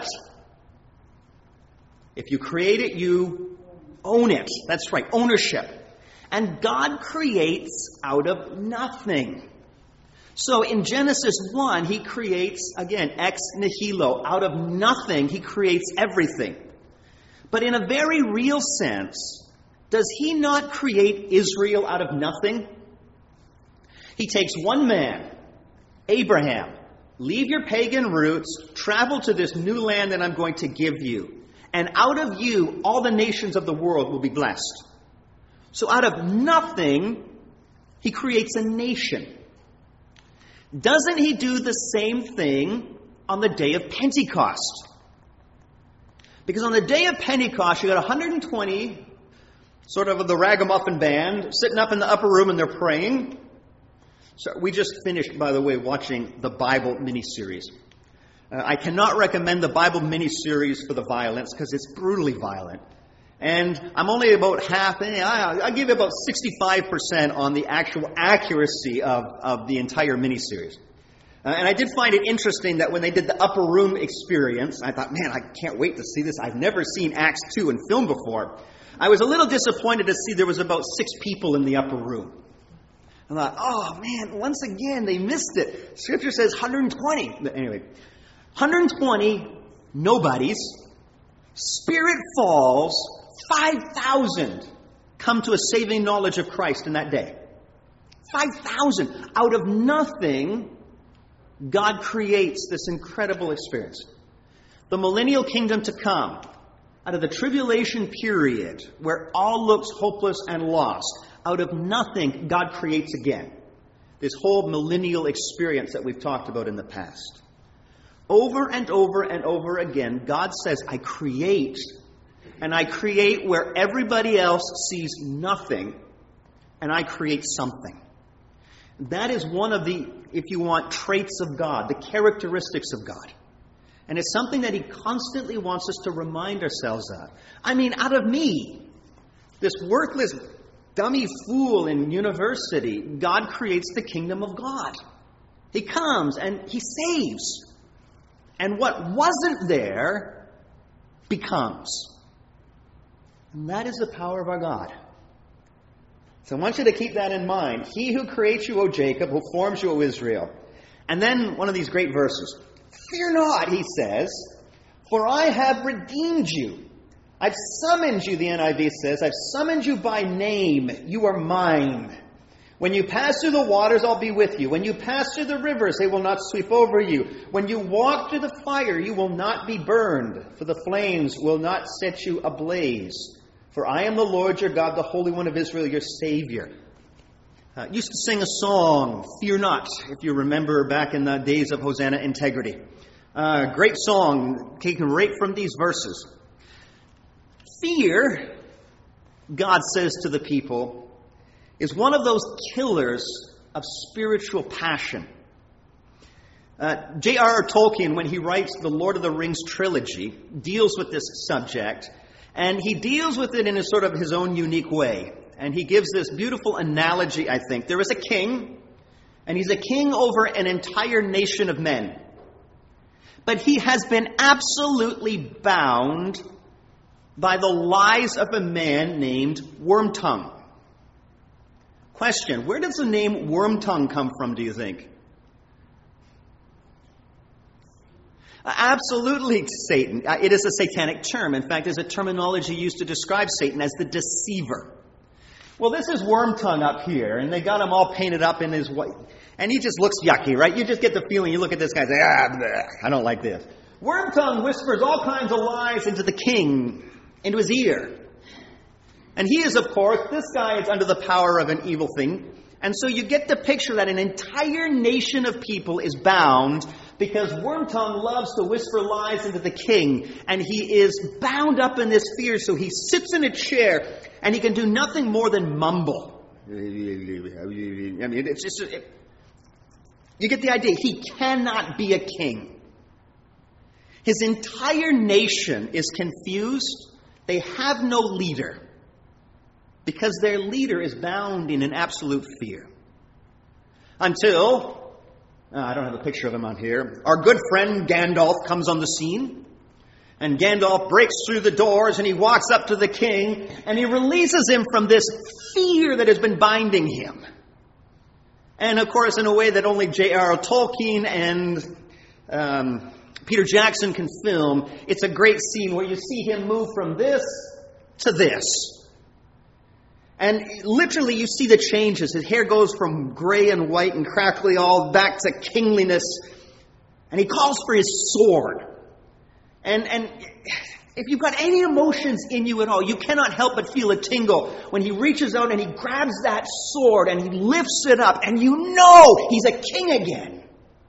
If you create it, you own it. That's right, ownership. And God creates out of nothing. So in Genesis 1, he creates, again, ex nihilo. Out of nothing, he creates everything. But in a very real sense, does he not create Israel out of nothing? He takes one man, Abraham, leave your pagan roots, travel to this new land that I'm going to give you. And out of you, all the nations of the world will be blessed. So out of nothing, he creates a nation. Doesn't he do the same thing on the day of Pentecost? Because on the day of Pentecost, you got 120, sort of the ragamuffin band, sitting up in the upper room and they're praying. So we just finished, by the way, watching the Bible miniseries. I cannot recommend the Bible miniseries for the violence because it's brutally violent. And I'm only about half, I give about 65% on the actual accuracy of the entire miniseries. And I did find it interesting that when they did the Upper Room experience, I thought, man, I can't wait to see this. I've never seen Acts 2 in film before. I was a little disappointed to see there was about 6 people in the upper room. I thought, oh man, once again, they missed it. Scripture says 120. Anyway, 120 nobodies. Spirit falls. 5,000 come to a saving knowledge of Christ in that day. 5,000. Out of nothing, God creates this incredible experience. The millennial kingdom to come, out of the tribulation period, where all looks hopeless and lost, out of nothing, God creates again. This whole millennial experience that we've talked about in the past. Over and over and over again, God says, I create, and I create where everybody else sees nothing, and I create something. That is one of the, if you want, traits of God, the characteristics of God. And it's something that He constantly wants us to remind ourselves of. I mean, out of me, this worthless dummy fool in university, God creates the kingdom of God. He comes and He saves. And what wasn't there becomes. And that is the power of our God. So I want you to keep that in mind. He who creates you, O Jacob, who forms you, O Israel. And then one of these great verses. Fear not, He says, for I have redeemed you. I've summoned you, the NIV says. I've summoned you by name. You are mine. When you pass through the waters, I'll be with you. When you pass through the rivers, they will not sweep over you. When you walk through the fire, you will not be burned, for the flames will not set you ablaze. For I am the Lord your God, the Holy One of Israel, your Savior. Used to sing a song, Fear Not, if you remember back in the days of Hosanna Integrity. Great song taken right from these verses. Fear, God says to the people, is one of those killers of spiritual passion. J.R.R. Tolkien, when he writes the Lord of the Rings trilogy, deals with this subject, and he deals with it in a sort of his own unique way. And he gives this beautiful analogy, I think. There is a king, and he's a king over an entire nation of men. But he has been absolutely bound by the lies of a man named Wormtongue. Question, where does the name Wormtongue come from, do you think? Absolutely Satan. It is a satanic term. In fact, there's a terminology used to describe Satan as the deceiver. Well, this is Wormtongue up here, and they got him all painted up in his white. And he just looks yucky, right? You just get the feeling, you look at this guy and say, bleh, I don't like this. Wormtongue whispers all kinds of lies into the king, into his ear. And he is, of course, this guy is under the power of an evil thing. And so you get the picture that an entire nation of people is bound because Wormtongue loves to whisper lies into the king. And he is bound up in this fear, so he sits in a chair and he can do nothing more than mumble. I mean, it's just... you get the idea. He cannot be a king. His entire nation is confused. They have no leader because their leader is bound in an absolute fear. Until, I don't have a picture of him on here, our good friend Gandalf comes on the scene. And Gandalf breaks through the doors and he walks up to the king and he releases him from this fear that has been binding him. And of course, in a way that only J.R.R. Tolkien and Peter Jackson can film, it's a great scene where you see him move from this to this. And literally you see the changes. His hair goes from gray and white and crackly all back to kingliness. And he calls for his sword. And if you've got any emotions in you at all, you cannot help but feel a tingle when he reaches out and he grabs that sword and he lifts it up and you know he's a king again.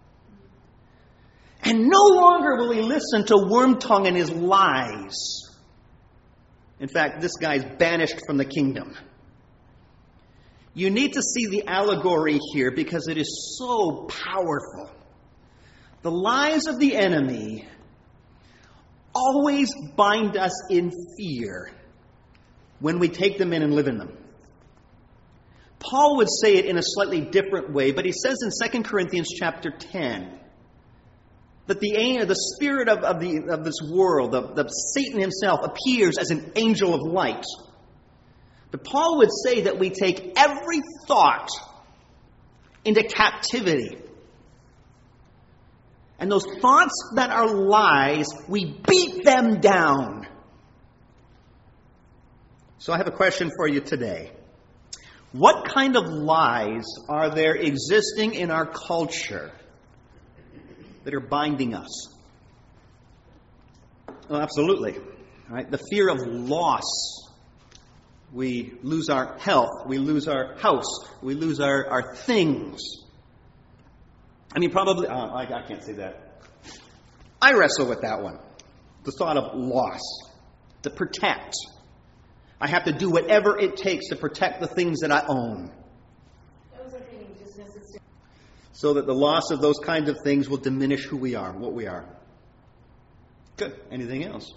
And no longer will he listen to Wormtongue and his lies. In fact, this guy's banished from the kingdom. You need to see the allegory here because it is so powerful. The lies of the enemy always bind us in fear when we take them in and live in them. Paul would say it in a slightly different way, but he says in 2 Corinthians chapter 10 that the spirit of this world, of Satan himself, appears as an angel of light. But Paul would say that we take every thought into captivity. And those thoughts that are lies, we beat them down. So I have a question for you today. What kind of lies are there existing in our culture that are binding us? Well, absolutely. Right? The fear of loss. We lose our health. We lose our house. We lose our things. I mean, probably... I can't say that. I wrestle with that one. The thought of loss. To protect. I have to do whatever it takes to protect the things that I own. So that the loss of those kinds of things will diminish who we are, what we are. Good. Anything else?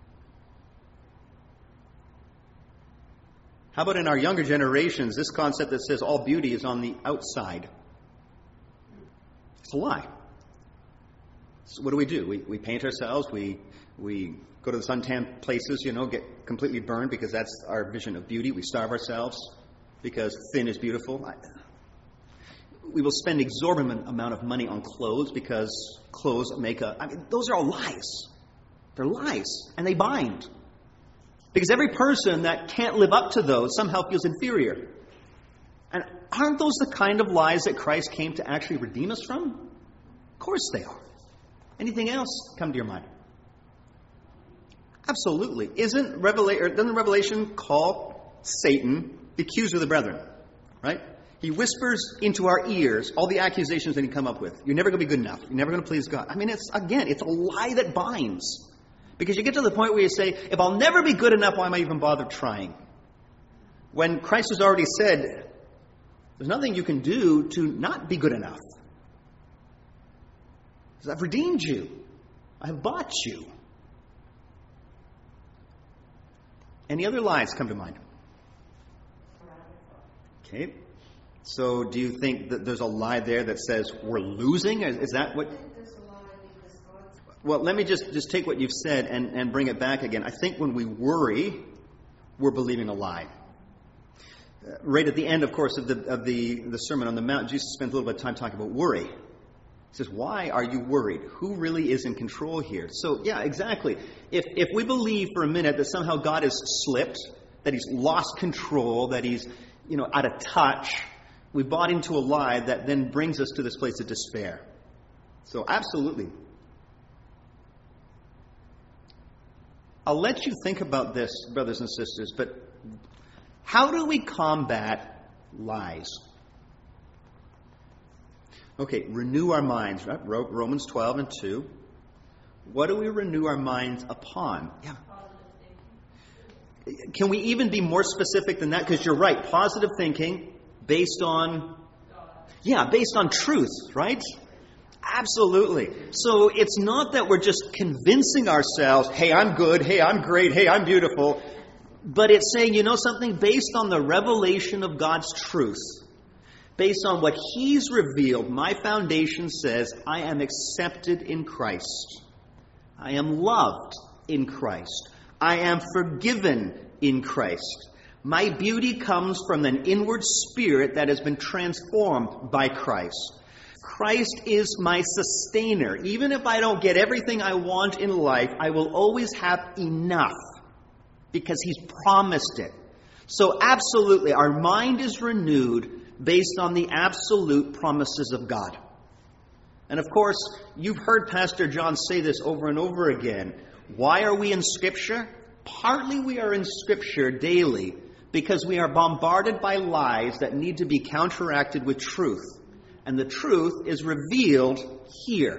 How about in our younger generations, this concept that says all beauty is on the outside? It's a lie. So what do? We paint ourselves, we go to the suntan places, get completely burned because that's our vision of beauty. We starve ourselves because thin is beautiful. We will spend exorbitant amount of money on clothes because clothes make those are all lies. They're lies, and they bind. Because every person that can't live up to those somehow feels inferior. And aren't those the kind of lies that Christ came to actually redeem us from? Of course they are. Anything else come to your mind? Absolutely. Doesn't Revelation call Satan the accuser of the brethren? Right? He whispers into our ears all the accusations that he come up with. You're never going to be good enough. You're never going to please God. I mean, it's a lie that binds. Because you get to the point where you say, if I'll never be good enough, why am I even bothered trying? When Christ has already said, there's nothing you can do to not be good enough. Because I've redeemed you. I have bought you. Any other lies come to mind? Okay. So do you think that there's a lie there that says we're losing? Is that what... Well, let me just take what you've said and bring it back again. I think when we worry, we're believing a lie. Right at the end, of course, of the Sermon on the Mount, Jesus spends a little bit of time talking about worry. He says, why are you worried? Who really is in control here? So, yeah, exactly. If we believe for a minute that somehow God has slipped, that he's lost control, that he's, out of touch, we bought into a lie that then brings us to this place of despair. So, absolutely. I'll let you think about this, brothers and sisters, but how do we combat lies? Okay, renew our minds, right? Romans 12 and 2. What do we renew our minds upon? Yeah. Can we even be more specific than that? Because you're right, positive thinking based on truth, right? Absolutely. So it's not that we're just convincing ourselves, hey, I'm good, hey, I'm great, hey, I'm beautiful. But it's saying, something based on the revelation of God's truth. Based on what He's revealed, my foundation says, I am accepted in Christ. I am loved in Christ. I am forgiven in Christ. My beauty comes from an inward spirit that has been transformed by Christ. Christ is my sustainer. Even if I don't get everything I want in life, I will always have enough because He's promised it. So absolutely, our mind is renewed based on the absolute promises of God. And of course, you've heard Pastor John say this over and over again. Why are we in Scripture? Partly we are in Scripture daily because we are bombarded by lies that need to be counteracted with truth. And the truth is revealed here.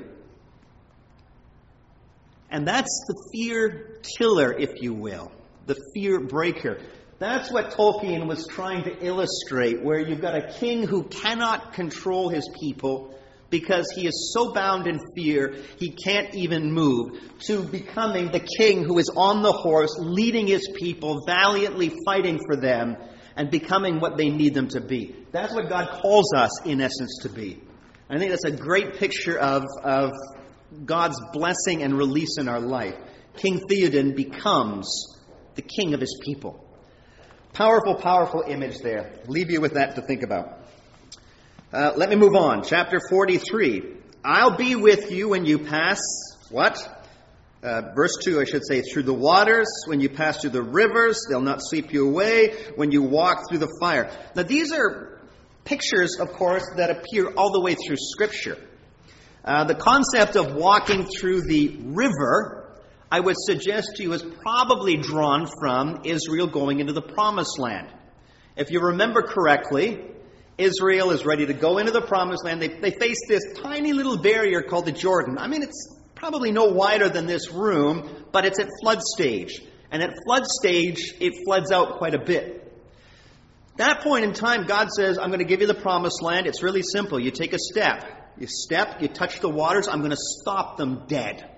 And that's the fear killer, if you will. The fear breaker. That's what Tolkien was trying to illustrate, where you've got a king who cannot control his people, because he is so bound in fear he can't even move, to becoming the king who is on the horse, leading his people, valiantly fighting for them, and becoming what they need them to be. That's what God calls us, in essence, to be. I think that's a great picture of God's blessing and release in our life. King Theoden becomes the king of his people. Powerful, powerful image there. Leave you with that to think about. Let me move on. Chapter 43. I'll be with you when you pass, what? Verse 2, I should say, through the waters. When you pass through the rivers, they'll not sweep you away. When you walk through the fire. Now, these are pictures, of course, that appear all the way through Scripture. The concept of walking through the river, I would suggest to you, is probably drawn from Israel going into the Promised Land. If you remember correctly, Israel is ready to go into the Promised Land. They face this tiny little barrier called the Jordan. I mean, it's probably no wider than this room, but it's at flood stage. And at flood stage, it floods out quite a bit. At that point in time, God says, I'm going to give you the Promised Land. It's really simple. You take a step. You touch the waters, I'm going to stop them dead.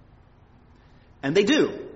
And they do.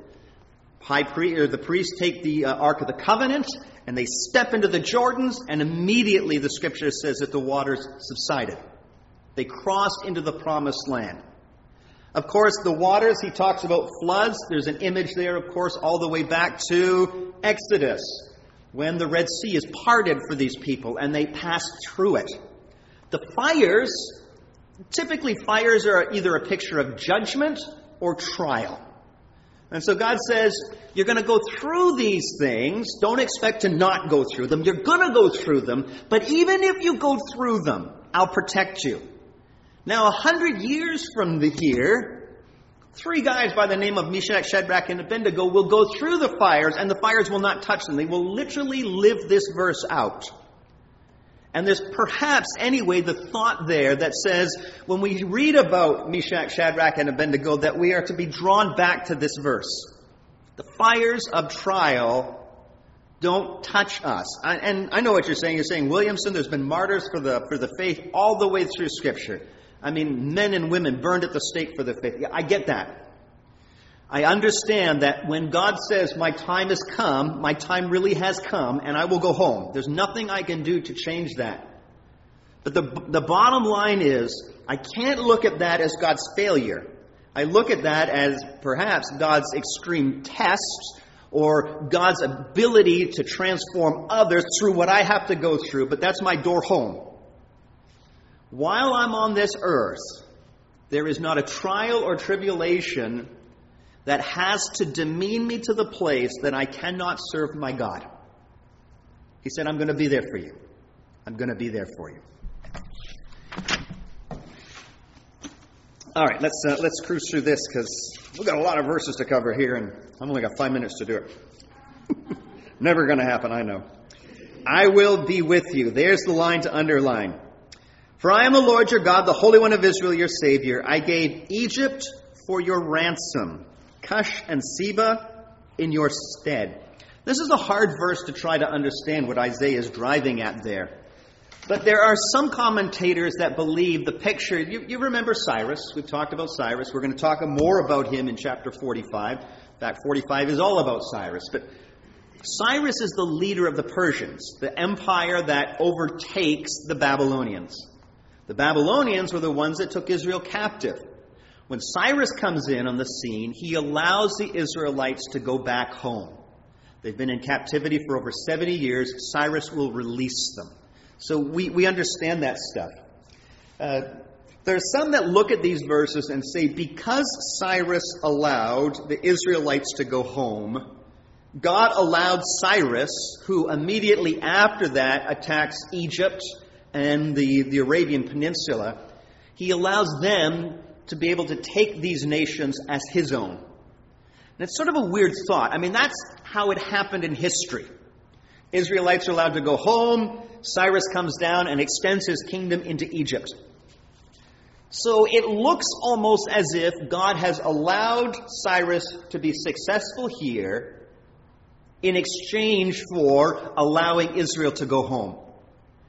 The priests take the Ark of the Covenant, and they step into the Jordans, and immediately the Scripture says that the waters subsided. They crossed into the Promised Land. Of course, the waters, he talks about floods. There's an image there, of course, all the way back to Exodus, when the Red Sea is parted for these people, and they pass through it. The fires, typically fires are either a picture of judgment or trial. And so God says, you're going to go through these things. Don't expect to not go through them. You're going to go through them. But even if you go through them, I'll protect you. Now, 100 years from here, 3 guys by the name of Meshach, Shadrach, and Abednego will go through the fires, and the fires will not touch them. They will literally live this verse out. And there's perhaps, anyway, the thought there that says, when we read about Meshach, Shadrach, and Abednego, that we are to be drawn back to this verse. The fires of trial don't touch us. And I know what you're saying. You're saying, Williamson, there's been martyrs for the faith all the way through Scripture. I mean, men and women burned at the stake for the faith. Yeah, I get that. I understand that when God says, my time has come, my time really has come, and I will go home. There's nothing I can do to change that. But the bottom line is, I can't look at that as God's failure. I look at that as perhaps God's extreme test, or God's ability to transform others through what I have to go through, but that's my door home. While I'm on this earth, there is not a trial or tribulation that has to demean me to the place that I cannot serve my God. He said, I'm going to be there for you. I'm going to be there for you. All right, let's cruise through this, because we've got a lot of verses to cover here, and I've only got 5 minutes to do it. Never going to happen, I know. I will be with you. There's the line to underline. For I am the Lord your God, the Holy One of Israel, your Savior. I gave Egypt for your ransom, Cush and Seba in your stead. This is a hard verse to try to understand what Isaiah is driving at there. But there are some commentators that believe the picture... You remember Cyrus. We've talked about Cyrus. We're going to talk more about him in chapter 45. In fact, 45 is all about Cyrus. But Cyrus is the leader of the Persians, the empire that overtakes the Babylonians. The Babylonians were the ones that took Israel captive. When Cyrus comes in on the scene, he allows the Israelites to go back home. They've been in captivity for over 70 years. Cyrus will release them. So we understand that stuff. There's some that look at these verses and say, because Cyrus allowed the Israelites to go home, God allowed Cyrus, who immediately after that attacks Egypt and the Arabian Peninsula, he allows them to be able to take these nations as his own. And it's sort of a weird thought. I mean, that's how it happened in history. Israelites are allowed to go home. Cyrus comes down and extends his kingdom into Egypt. So it looks almost as if God has allowed Cyrus to be successful here in exchange for allowing Israel to go home.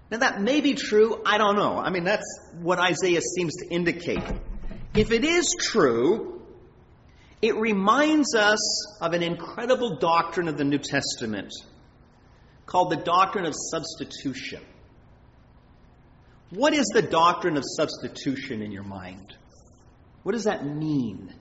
Now that may be true, I don't know. I mean, that's what Isaiah seems to indicate. If it is true, it reminds us of an incredible doctrine of the New Testament called the doctrine of substitution. What is the doctrine of substitution in your mind? What does that mean?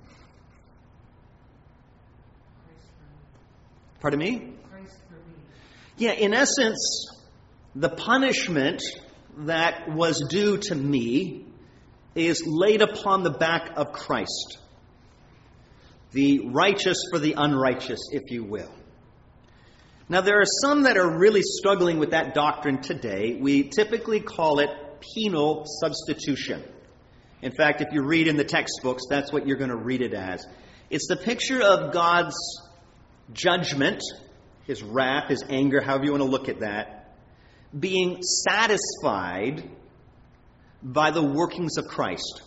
Pardon me? Yeah, in essence, the punishment that was due to me is laid upon the back of Christ. The righteous for the unrighteous, if you will. Now, there are some that are really struggling with that doctrine today. We typically call it penal substitution. In fact, if you read in the textbooks, that's what you're going to read it as. It's the picture of God's judgment, His wrath, His anger, however you want to look at that, being satisfied by the workings of Christ.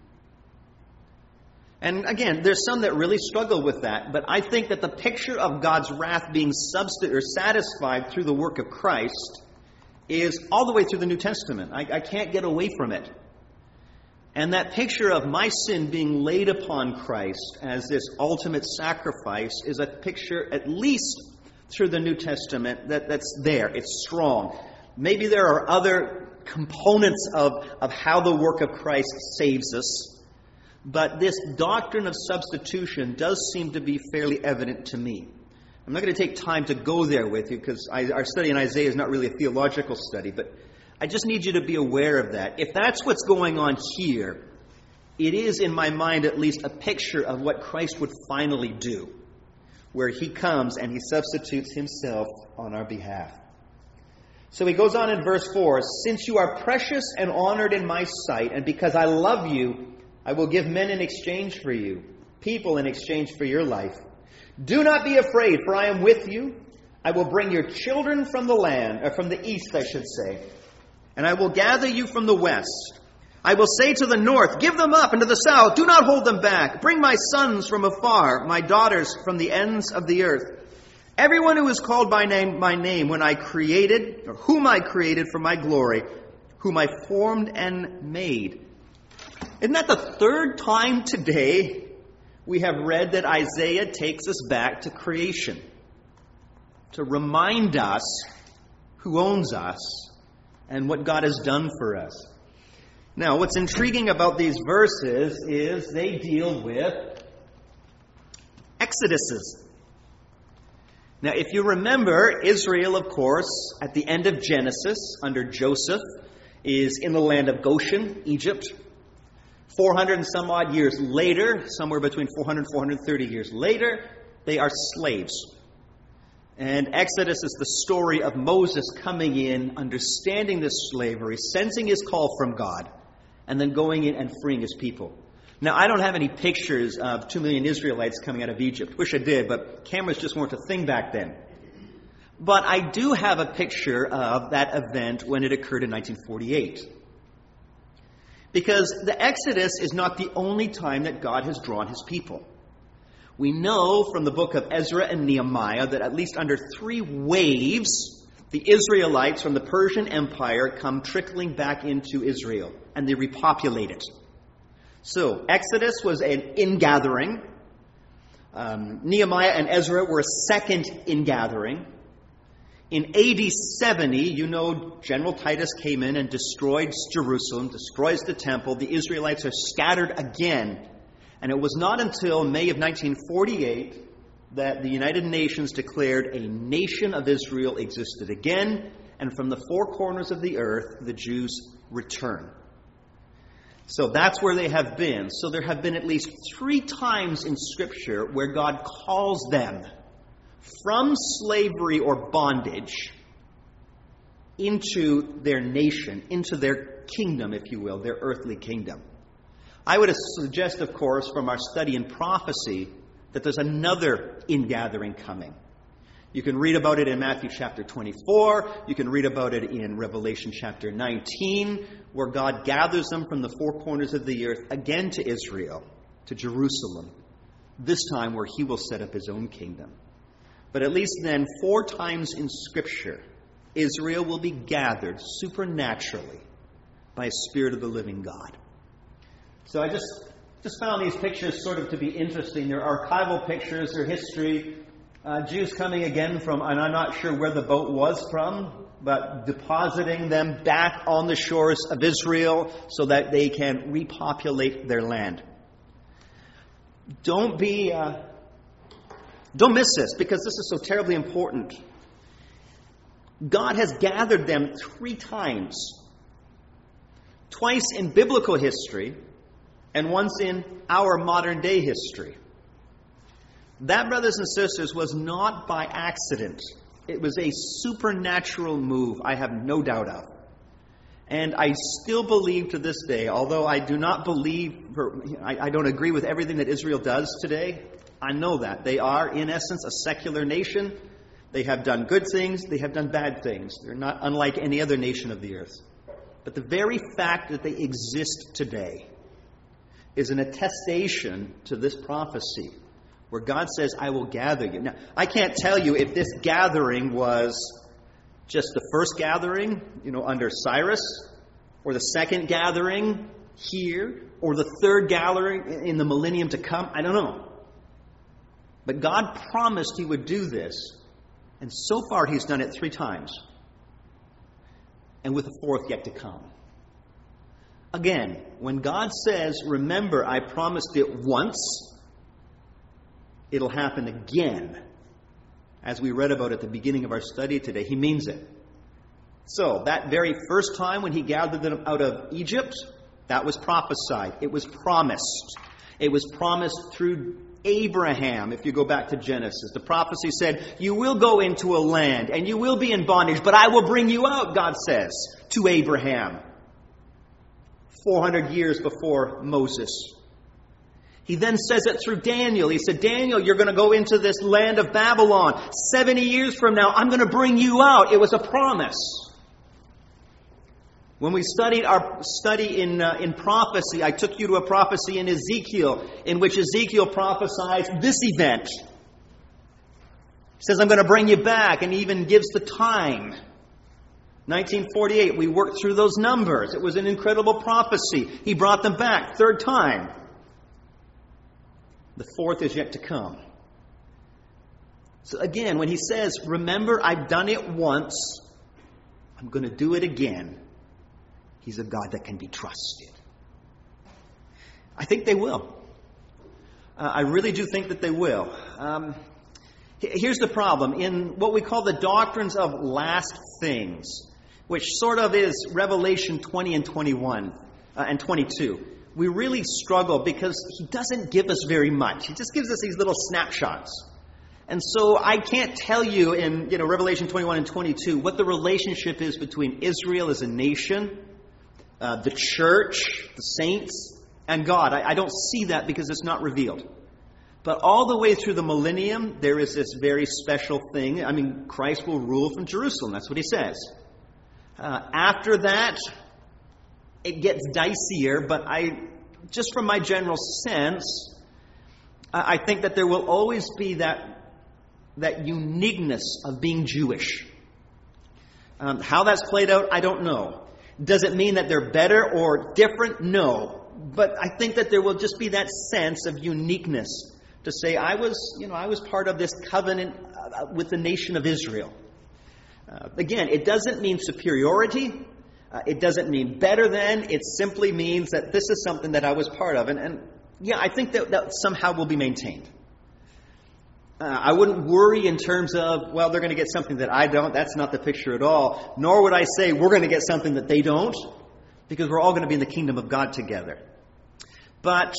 And again, there's some that really struggle with that, but I think that the picture of God's wrath being satisfied through the work of Christ is all the way through the New Testament. I can't get away from it. And that picture of my sin being laid upon Christ as this ultimate sacrifice is a picture, at least through the New Testament, that's there. It's strong. Maybe there are other components of how the work of Christ saves us. But this doctrine of substitution does seem to be fairly evident to me. I'm not going to take time to go there with you because our study in Isaiah is not really a theological study, but I just need you to be aware of that. If that's what's going on here, it is, in my mind at least, a picture of what Christ would finally do, where He comes and He substitutes Himself on our behalf. So he goes on in verse 4, "Since you are precious and honored in my sight, and because I love you, I will give men in exchange for you, people in exchange for your life. Do not be afraid, for I am with you. I will bring your children from the land, or from the east, I should say, and I will gather you from the west. I will say to the north, give them up, and to the south, do not hold them back. Bring my sons from afar, my daughters from the ends of the earth. Everyone who is called by my name, when I created, or whom I created for my glory, whom I formed and made." Isn't that the third time today we have read that Isaiah takes us back to creation to remind us who owns us and what God has done for us? Now, what's intriguing about these verses is they deal with exoduses. Now, if you remember, Israel, of course, at the end of Genesis, under Joseph, is in the land of Goshen, Egypt. 400 and some odd years later, somewhere between 400 and 430 years later, they are slaves. And Exodus is the story of Moses coming in, understanding this slavery, sensing his call from God, and then going in and freeing his people. Now, I don't have any pictures of 2 million Israelites coming out of Egypt. Wish I did, but cameras just weren't a thing back then. But I do have a picture of that event when it occurred in 1948. Because the Exodus is not the only time that God has drawn His people. We know from the book of Ezra and Nehemiah that at least under 3 waves, the Israelites from the Persian Empire come trickling back into Israel, and they repopulate it. So, Exodus was an ingathering. Nehemiah and Ezra were a second ingathering. In AD 70, you know, General Titus came in and destroyed Jerusalem, destroys the temple. The Israelites are scattered again. And it was not until May of 1948 that the United Nations declared a nation of Israel existed again. And from the 4 corners of the earth, the Jews return. So that's where they have been. So there have been at least 3 times in Scripture where God calls them from slavery or bondage into their nation, into their kingdom, if you will, their earthly kingdom. I would suggest, of course, from our study in prophecy, that there's another ingathering coming. You can read about it in Matthew chapter 24. You can read about it in Revelation chapter 19, where God gathers them from the 4 corners of the earth again to Israel, to Jerusalem, this time where He will set up His own kingdom. But at least then, 4 times in Scripture, Israel will be gathered supernaturally by a Spirit of the living God. So I just found these pictures sort of to be interesting. They're archival pictures, they're history. Jews coming again from, and I'm not sure where the boat was from, but depositing them back on the shores of Israel so that they can repopulate their land. Don't miss this, because this is so terribly important. God has gathered them 3 times. Twice in biblical history, and once in our modern day history. That, brothers and sisters, was not by accident. It was a supernatural move, I have no doubt of. And I still believe to this day, although I do not believe, I don't agree with everything that Israel does today, I know that. They are, in essence, a secular nation. They have done good things, they have done bad things. They're not unlike any other nation of the earth. But the very fact that they exist today is an attestation to this prophecy, where God says, I will gather you. Now, I can't tell you if this gathering was just the first gathering, under Cyrus, or the second gathering here, or the third gathering in the millennium to come. I don't know. But God promised He would do this, and so far He's done it 3 times, and with a 4th yet to come. Again, when God says, remember, I promised it once, it'll happen again. As we read about at the beginning of our study today, He means it. So, that very first time when He gathered them out of Egypt, that was prophesied. It was promised. It was promised through Abraham, if you go back to Genesis. The prophecy said, you will go into a land, and you will be in bondage, but I will bring you out, God says, to Abraham. 400 years before Moses. He then says it through Daniel. He said, Daniel, you're going to go into this land of Babylon. 70 years from now, I'm going to bring you out. It was a promise. When we studied our study in prophecy, I took you to a prophecy in Ezekiel, in which Ezekiel prophesies this event. He says, I'm going to bring you back, and even gives the time. 1948, we worked through those numbers. It was an incredible prophecy. He brought them back, 3rd time. The 4th is yet to come. So again, when He says, remember, I've done it once, I'm going to do it again, He's a God that can be trusted. I think they will. I really do think that they will. Here's the problem. In what we call the doctrines of last things, which sort of is Revelation 20 and 21 and 22, we really struggle because He doesn't give us very much. He just gives us these little snapshots. And so I can't tell you in Revelation 21 and 22 what the relationship is between Israel as a nation, the church, the saints, and God. I don't see that because it's not revealed. But all the way through the millennium, there is this very special thing. I mean, Christ will rule from Jerusalem. That's what He says. After that, it gets dicier, but just from my general sense, I think that there will always be that uniqueness of being Jewish. How that's played out, I don't know. Does it mean that they're better or different? No. But I think that there will just be that sense of uniqueness to say, I was part of this covenant with the nation of Israel. Again, it doesn't mean superiority. It doesn't mean better than. It simply means that this is something that I was part of. And I think that somehow will be maintained. I wouldn't worry in terms of, well, they're going to get something that I don't. That's not the picture at all. Nor would I say we're going to get something that they don't, because we're all going to be in the kingdom of God together. But,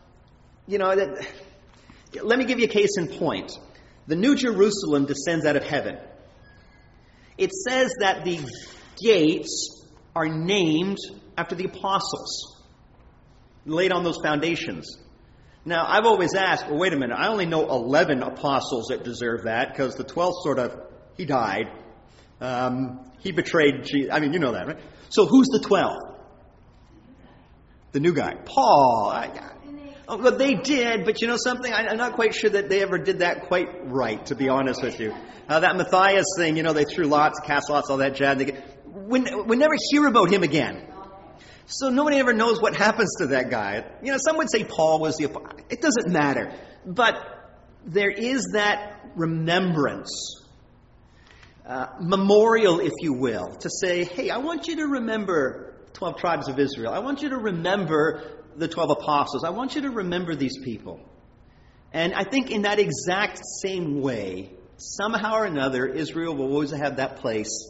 let me give you a case in point. The New Jerusalem descends out of heaven. It says that the gates are named after the apostles, laid on those foundations. Now, I've always asked, well, wait a minute, I only know 11 apostles that deserve that, because the 12th he died. He betrayed Jesus. I mean, you know that, right? So who's the 12? The new guy. Paul. Oh, well, they did, but you know something? I'm not quite sure that they ever did that quite right, to be honest with you. That Matthias thing, they threw lots, cast lots, all that jazz. We never hear about him again. So nobody ever knows what happens to that guy. Some would say Paul was the apostle. It doesn't matter. But there is that remembrance, memorial, if you will, to say, hey, I want you to remember 12 tribes of Israel. I want you to remember the 12 apostles. I want you to remember these people. And I think in that exact same way, somehow or another, Israel will always have that place.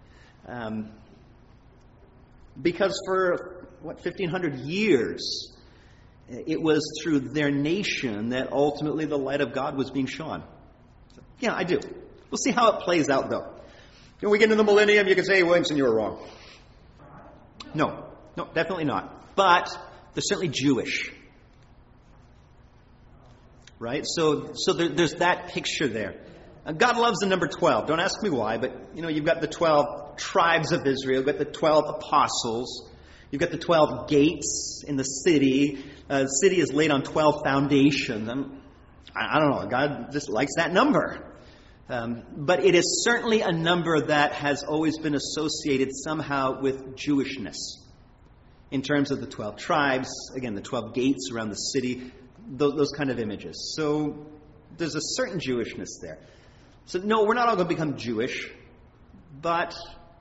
Because for, 1,500 years, it was through their nation that ultimately the light of God was being shone. So, yeah, I do. We'll see how it plays out, though. When we get into the millennium, you can say, hey, Williamson, you were wrong. No, definitely not. But they're certainly Jewish. Right? So there's that picture there. God loves the number 12. Don't ask me why, but you've got the 12 tribes of Israel, you've got the 12 apostles, you've got the 12 gates in the city. The city is laid on 12 foundations. I don't know, God just likes that number. But it is certainly a number that has always been associated somehow with Jewishness. In terms of the 12 tribes, again, the 12 gates around the city, those kind of images. So there's a certain Jewishness there. So no, we're not all going to become Jewish, but,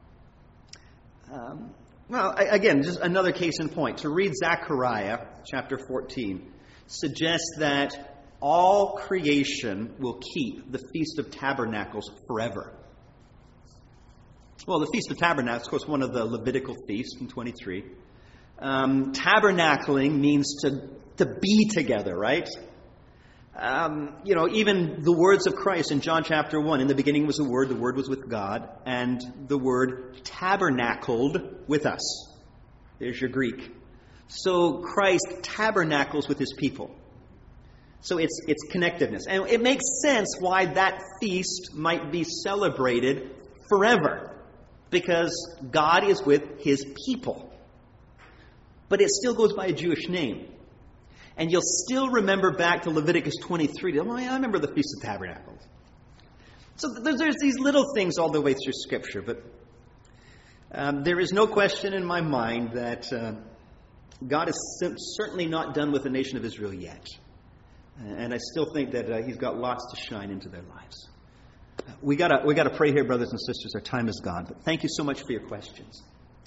again, just another case in point. To read Zechariah chapter 14 suggests that all creation will keep the Feast of Tabernacles forever. Well, the Feast of Tabernacles, of course, one of the Levitical feasts in 23. Tabernacling means to be together, right? Even the words of Christ in John chapter 1, in the beginning was the Word was with God, and the Word tabernacled with us. There's your Greek. So Christ tabernacles with His people. So it's connectiveness. And it makes sense why that feast might be celebrated forever, because God is with His people. But it still goes by a Jewish name. And you'll still remember back to Leviticus 23. Oh, yeah, I remember the Feast of Tabernacles. So there's these little things all the way through Scripture. But there is no question in my mind that God is certainly not done with the nation of Israel yet. And I still think that He's got lots to shine into their lives. We gotta pray here, brothers and sisters. Our time is gone. But thank you so much for your questions.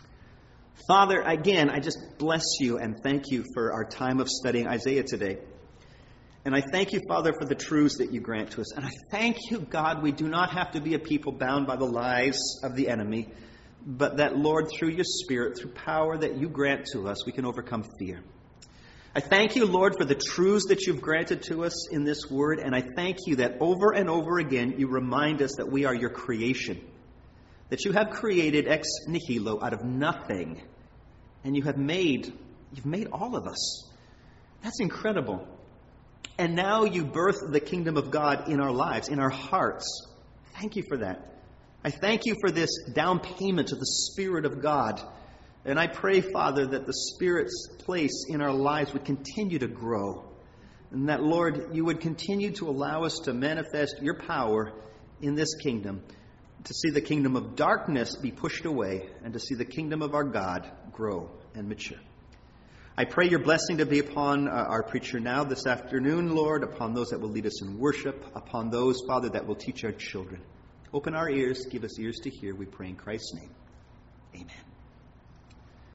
Father, again, I just bless you and thank you for our time of studying Isaiah today. And I thank you, Father, for the truths that you grant to us. And I thank you, God, we do not have to be a people bound by the lies of the enemy, but that, Lord, through your Spirit, through power that you grant to us, we can overcome fear. I thank you, Lord, for the truths that you've granted to us in this word. And I thank you that over and over again, you remind us that we are your creation, that you have created ex nihilo, out of nothing. And you've made all of us. That's incredible. And now you birth the kingdom of God in our lives, in our hearts. Thank you for that. I thank you for this down payment to the Spirit of God. And I pray, Father, that the Spirit's place in our lives would continue to grow. And that, Lord, you would continue to allow us to manifest your power in this kingdom, to see the kingdom of darkness be pushed away, and to see the kingdom of our God grow and mature. I pray your blessing to be upon our preacher now this afternoon, Lord, upon those that will lead us in worship, upon those, Father, that will teach our children. Open our ears, give us ears to hear, we pray in Christ's name. Amen.